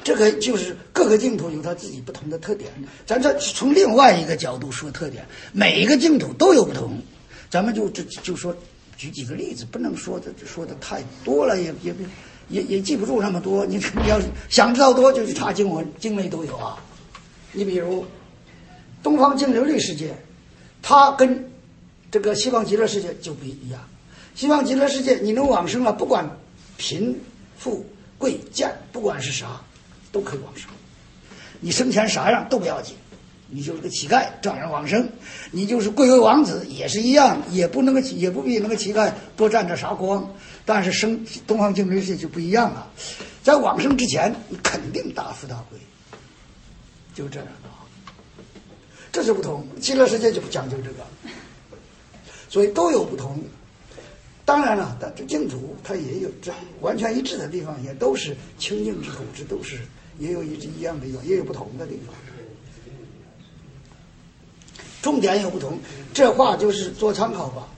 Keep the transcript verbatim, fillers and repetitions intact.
这个就是各个净土有它自己不同的特点。咱这从另外一个角度说特点，每一个净土都有不同。咱们就就就说举几个例子，不能说的说的太多了，也也也也记不住那么多。你你要想知道多，就去查经文，经类都有啊。你比如东方净琉璃世界，它跟这个西方极乐世界就不一样。西方极乐世界，你能往生了，不管贫富贵贱，不管是啥，都可以往生。你生前啥样都不要紧，你就是个乞丐，照样往生；你就是贵为王子，也是一样，也不那个也不比那个乞丐多占着啥光。但是生东方净琉璃世界就不一样了，在往生之前，你肯定大富大贵，就这样的。这是不同，极乐世界就不讲究这个，所以都有不同。当然了，但这净土它也有这完全一致的地方，也都是清净之土，这都是也有一一样的地方，也有不同的地方。重点有不同，这话就是做参考吧。